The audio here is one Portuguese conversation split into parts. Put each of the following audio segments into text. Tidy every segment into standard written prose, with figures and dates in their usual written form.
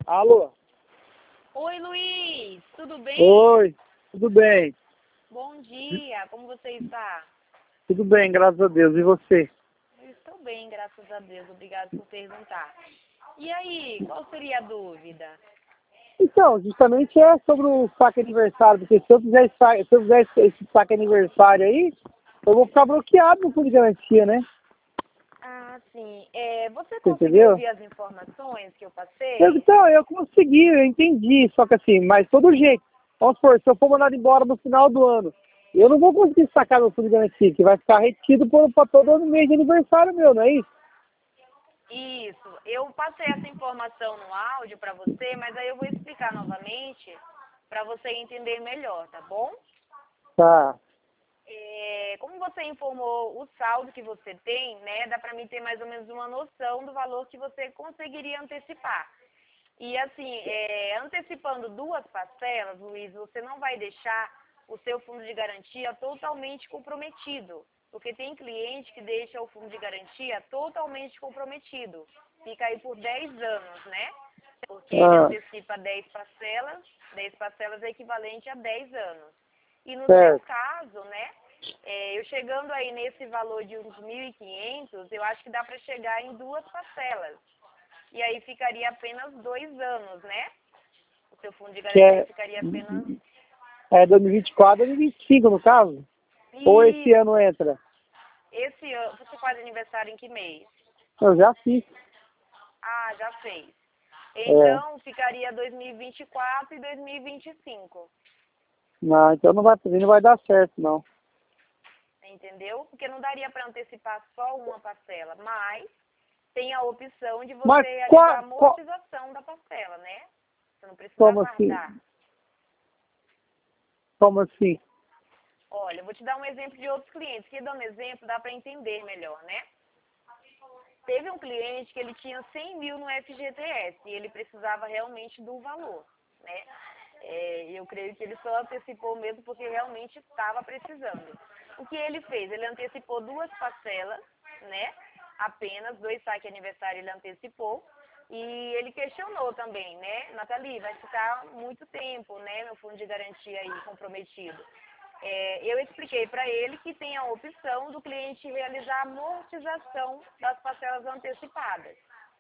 Alô? Oi, Luiz, tudo bem? Oi, tudo bem? Bom dia, como você está? Tudo bem, graças a Deus. E você? Eu estou bem, graças a Deus, obrigado por perguntar. E aí, qual seria a dúvida? Então, justamente é sobre o saque aniversário, porque se eu fizer esse saque aniversário aí, eu vou ficar bloqueado no fundo de garantia, né? Ah, sim. Você Você conseguiu entendeu? ouvir as informações que eu passei? Então, eu consegui, eu entendi, só que assim, mas todo jeito. Vamos supor, se eu for mandado embora no final do ano, eu não vou conseguir sacar meu fundo de garantia, que vai ficar retido para todo ano mês de aniversário meu, não é isso? Isso, eu passei essa informação no áudio para você, mas aí eu vou explicar novamente para você entender melhor, tá bom? Tá. Como você informou o saldo que você tem, né, dá para mim ter mais ou menos uma noção do valor que você conseguiria antecipar. E assim, antecipando 2 parcelas, Luiz, você não vai deixar o seu fundo de garantia totalmente comprometido. Porque tem cliente que deixa o fundo de garantia totalmente comprometido. Fica aí por 10 anos, né? Porque ele antecipa 10 parcelas é equivalente a 10 anos. E no seu Certo. caso, né, eu chegando aí nesse valor de uns 1.500, eu acho que dá para chegar em 2 parcelas. E aí ficaria apenas 2 anos, né? O seu fundo de Que garantia ficaria apenas... é 2024, 2025 no caso? Ou esse E ano entra? esse ano, você faz aniversário em que mês? Eu já fiz. Ah, já fez. É. Então, ficaria 2024 e 2025. Não, então não vai dar certo, não. Entendeu? Porque não daria para antecipar só uma parcela, mas tem a opção de você Mas realizar a amortização da parcela, né? Você não precisa como assim? aguardar. Como assim? Olha, eu vou te dar um exemplo de outros clientes, que dando exemplo dá para entender melhor, né? Teve um cliente que ele tinha 100 mil no FGTS e ele precisava realmente do valor, né? Eu creio que ele só antecipou mesmo porque realmente estava precisando. O que ele fez? Ele antecipou 2 parcelas, né? Apenas 2 saques aniversário ele antecipou. E ele questionou também, né? Nathalie, vai ficar muito tempo, né? Meu fundo de garantia aí comprometido. Eu expliquei para ele que tem a opção do cliente realizar a amortização das parcelas antecipadas.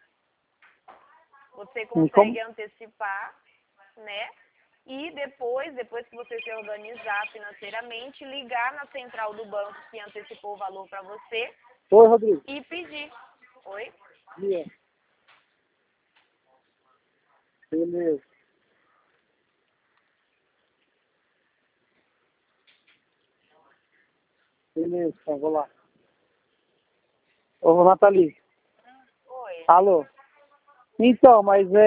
Você E como? consegue antecipar, né? E depois que você se organizar financeiramente, ligar na central do banco que antecipou o valor para você Oi, Rodrigo. e pedir. Oi? Beleza. Beleza. Beleza, então, vou lá. Ô, Nathalie. Oi. Alô? Então,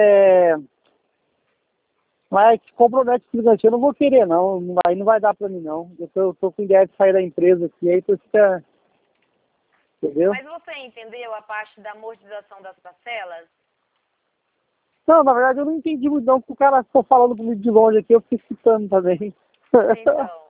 mas que compromete com o eu não vou querer, não. Aí não vai dar pra mim, não. Eu tô com ideia de sair da empresa aqui, aí tu fica... Entendeu? Mas você entendeu a parte da amortização das parcelas? Não, na verdade eu não entendi muito não, porque o cara ficou falando comigo de longe aqui, eu fiquei escutando também. Então,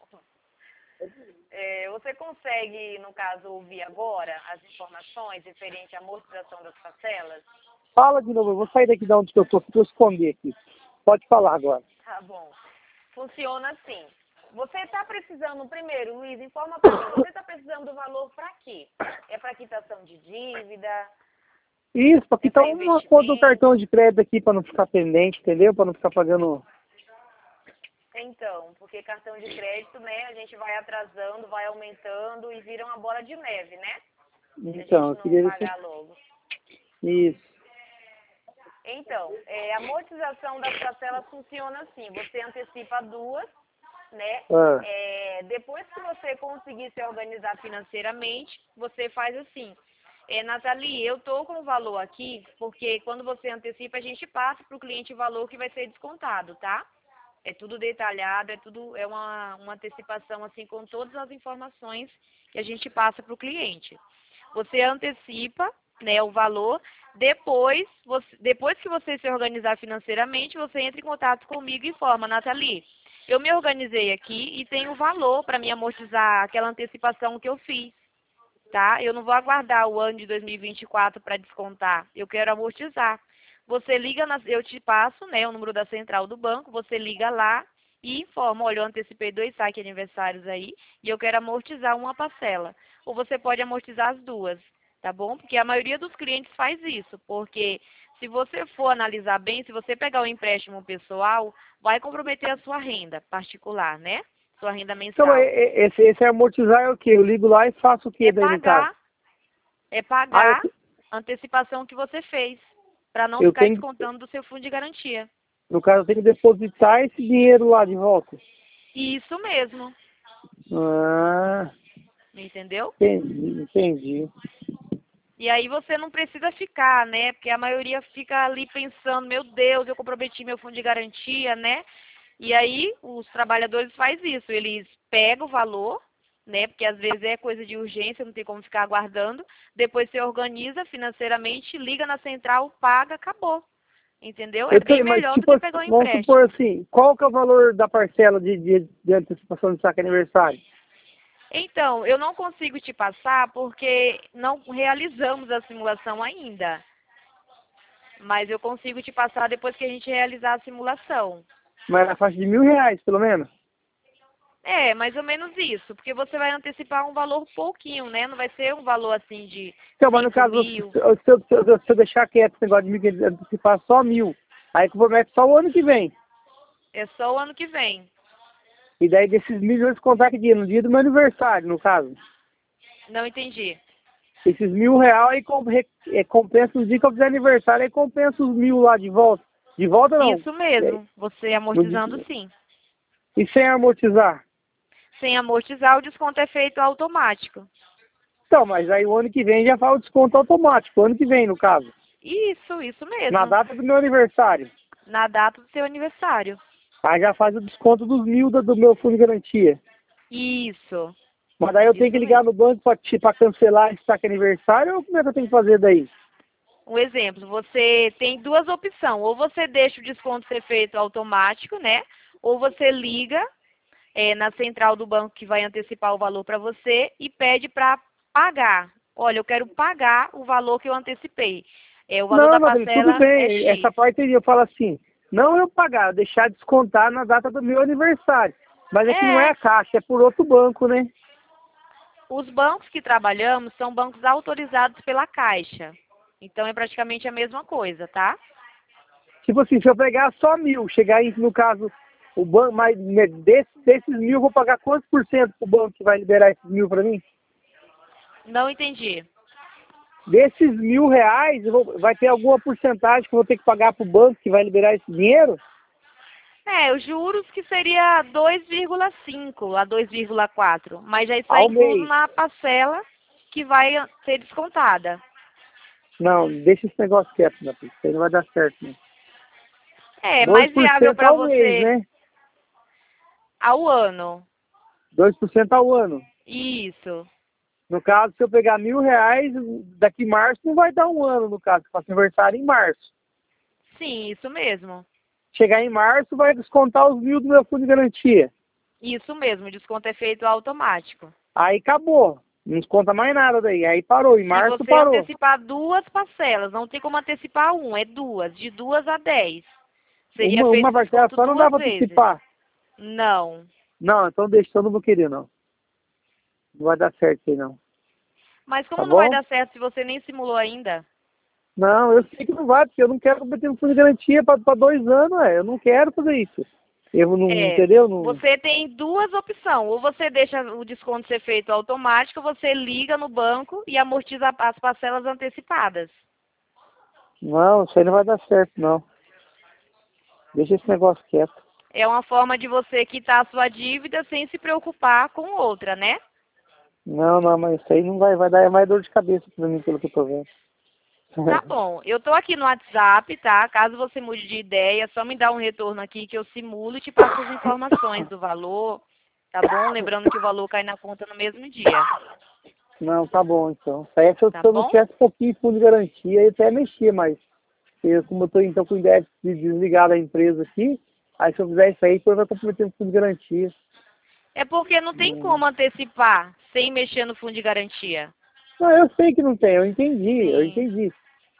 você consegue, no caso, ouvir agora as informações referente à amortização das parcelas? Fala de novo, eu vou sair daqui de onde que eu tô, vou esconder aqui. Pode falar agora. Tá bom. Funciona assim. Você está precisando, primeiro, Luiz, informa para mim, você está precisando do valor para quê? É para quitação de dívida? Isso, pra É quitar para uma conta do cartão investimento? de crédito aqui pra não ficar pendente, entendeu? Pra não ficar pagando... Então, porque cartão de crédito, né, a gente vai atrasando, vai aumentando e vira uma bola de neve, né? Se a Então, gente eu não queria ver pagar logo. se... Isso. Então, a amortização das parcelas funciona assim, você antecipa 2, né? Ah, Depois que você conseguir se organizar financeiramente, você faz assim. Nathalie, eu estou com o valor aqui, porque quando você antecipa, a gente passa para o cliente o valor que vai ser descontado, tá? É tudo detalhado, é uma antecipação assim com todas as informações que a gente passa para o cliente. Você antecipa, né, o valor, depois que você se organizar financeiramente, você entra em contato comigo e informa, Nathalie, eu me organizei aqui e tenho valor para me amortizar aquela antecipação que eu fiz, tá? Eu não vou aguardar o ano de 2024 para descontar, eu quero amortizar. você liga, eu te passo, né, o número da central do banco, você liga lá e informa, olha, eu antecipei 2 saques aniversários aí e eu quero amortizar uma parcela. Ou você pode amortizar as duas, tá bom? Porque a maioria dos clientes faz isso, porque se você for analisar bem, se você pegar o empréstimo pessoal, vai comprometer a sua renda particular, né? Sua renda Então, mensal. esse amortizar é o quê? Eu ligo lá e faço o quê É daí no caso? pagar, é Ah, pagar a antecipação que você fez, para não eu ficar tenho, descontando do seu fundo de garantia. no caso, eu tenho que depositar esse dinheiro lá de volta. Isso mesmo, Ah, entendeu? entendi. E aí você não precisa ficar, né? Porque a maioria fica ali pensando, meu Deus, eu comprometi meu fundo de garantia, né? E aí os trabalhadores fazem isso, eles pegam o valor, né? Porque às vezes é coisa de urgência, não tem como ficar aguardando. Depois você organiza financeiramente, liga na central, paga, acabou. Entendeu? É Eu bem tenho, mas melhor do tipo, que pegar um vamos supor empréstimo. assim, qual que é o valor da parcela de antecipação de saque aniversário? Então, eu não consigo te passar porque não realizamos a simulação ainda. Mas eu consigo te passar depois que a gente realizar a simulação. Mas na faixa de R$ 1.000, pelo menos? É, mais ou menos isso, porque você vai antecipar um valor pouquinho, né? Não vai ser um valor assim de Então, mas no 5 caso, mil. se eu deixar quieto esse negócio de mil, antecipar só 1.000, aí compromete só o ano que vem. É só o ano que vem. E daí desses 1.000 eu descontar que dia? No dia do meu aniversário, no caso. Não entendi. Esses R$ 1.000 aí compensa os dias que eu fizer aniversário, aí compensa os 1.000 lá de volta. De volta não. Isso É, mesmo, você no amortizando dia- sim. e sem amortizar. Sem amortizar, o desconto é feito automático. Então, mas aí o ano que vem já faz o desconto automático. O ano que vem, no caso. Isso Na mesmo. data do meu aniversário. Na data do seu aniversário. Aí já faz o desconto dos 1.000 do meu fundo de garantia. Isso, Mas daí eu tenho que isso ligar mesmo. no banco para cancelar esse saque aniversário ou como é que eu tenho que fazer daí? Um exemplo, você tem duas opções. Ou você deixa o desconto ser feito automático, né? Ou você liga na central do banco que vai antecipar o valor para você e pede para pagar. Olha, eu quero pagar o valor que eu antecipei. O valor Não, da Matheus, tudo parcela é bem. Essa X. parte aí eu falo assim, não eu pagar, eu deixar descontar na data do meu aniversário. Mas é que não é É, a Caixa, é por outro banco, né? os bancos que trabalhamos são bancos autorizados pela Caixa. Então é praticamente a mesma coisa, tá? Tipo assim, se eu pegar só 1.000, chegar aí, no caso, o banco, mas né, desses 1.000 eu vou pagar quantos por cento pro banco que vai liberar esses 1.000 para mim? Não entendi. Desses R$ 1.000, vai ter alguma porcentagem que eu vou ter que pagar pro banco que vai liberar esse dinheiro? Os juros que seria 2,5 a 2,4, mas já está Ao incluso mês. na parcela que vai ser descontada. Não, deixa esse negócio quieto, meu filho. Isso aí não vai dar certo, né? É dois mais por viável cento para ao mês, você né? ao ano. 2% ao ano. Isso. No caso, se eu pegar R$ 1.000, daqui março não vai dar um ano, no caso, que eu faço aniversário em março. Sim, isso mesmo. Chegar em março, vai descontar os 1.000 do meu fundo de garantia. Isso mesmo, o desconto é feito automático. Aí acabou. Não desconta mais nada daí. Aí parou. Em Se março você parou. antecipar duas parcelas, não tem como antecipar é duas, de 2 a 10. Seria Uma feito o parcela desconto só não dá duas para vezes. antecipar. Não. Não, então deixa, eu não vou querer, não. Não vai dar certo aí, não. Mas Tá como não vai bom? dar certo se você nem simulou ainda? Não, eu sei que não vai, porque eu não quero competir no fundo de garantia para 2 anos, eu não quero fazer isso. Eu não, entendeu? Não, Você tem duas opções. Ou você deixa o desconto ser feito automático, ou você liga no banco e amortiza as parcelas antecipadas. não, isso aí não vai dar certo, não. Deixa esse negócio quieto. É uma forma de você quitar a sua dívida sem se preocupar com outra, né? Não, não, mas isso aí não vai dar mais dor de cabeça pra mim, pelo que eu tô vendo. Tá bom. Eu tô aqui no WhatsApp, tá? Caso você mude de ideia, é só me dar um retorno aqui que eu simulo e te passo as informações do valor, tá bom? Lembrando que o valor cai na conta no mesmo dia, Não, tá bom, então. Isso aí, se tá eu não bom? tivesse um pouquinho de fundo de garantia, eu até mexia, mas como eu tô então com ideia de desligar da empresa aqui, aí se eu fizer isso aí, depois vai comprometer o fundo de garantia. É porque não tem como antecipar sem mexer no fundo de garantia. Não, eu sei que não tem, eu entendi, eu Sim. entendi.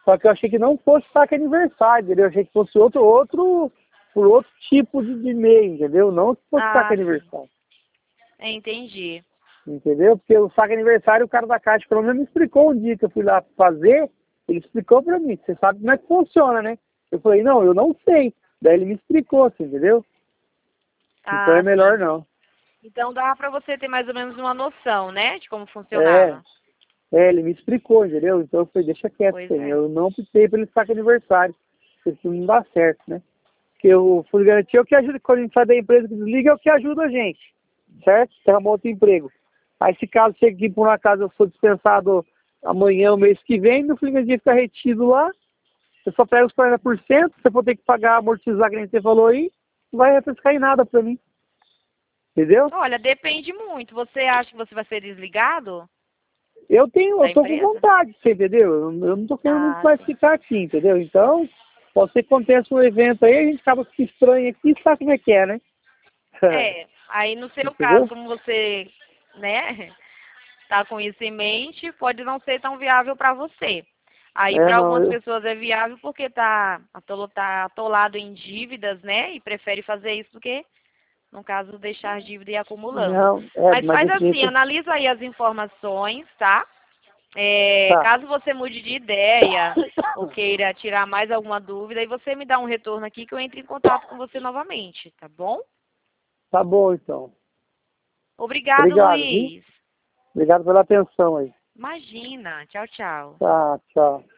Só que eu achei que não fosse saque aniversário, entendeu? Eu achei que fosse por outro tipo de meio, entendeu? Não que fosse saque aniversário. Entendi. Entendeu? Porque o saque aniversário, o cara da Caixa pelo menos me explicou um dia que eu fui lá fazer, ele explicou pra mim, você sabe como é que funciona, né? Eu falei, não, eu não sei. Daí ele me explicou, assim, entendeu? Então é melhor não. Então dá pra você ter mais ou menos uma noção, né, de como funcionava. Ele me explicou, entendeu? Então eu falei, deixa quieto, eu não optei pelo saque aniversário, porque isso não dá certo, né? Porque o fundo de garantia é o que ajuda, quando a gente sai da empresa que desliga, é o que ajuda a gente, certo? Você arrumou outro emprego. Aí se caso chega aqui por uma casa, eu sou dispensado amanhã, o mês que vem, meu fundo de garantia fica retido lá, eu só pego os 40%, você for ter que pagar, amortizar, que nem você falou aí, não vai refrescar em nada pra mim. Entendeu? Olha, depende muito. Você acha que você vai ser desligado? Eu tô com vontade, você entendeu? Eu não tô querendo muito mais ficar aqui, entendeu? Então, pode ser que aconteça um evento aí, a gente acaba se estranha aqui e sabe como é que é, né? Aí no seu Entendeu? caso, como você, né, tá com isso em mente, pode não ser tão viável para você. Aí para algumas pessoas é viável porque tá atolado em dívidas, né, e prefere fazer isso do que, no caso, deixar dívida e ir acumulando. Não, mas faz assim, analisa aí as informações, tá? Caso você mude de ideia ou queira tirar mais alguma dúvida, aí você me dá um retorno aqui que eu entre em contato com você novamente, tá bom? Tá bom, então. Obrigado, Luiz. Obrigado pela atenção aí. Imagina. Tchau, tchau. Tá, tchau.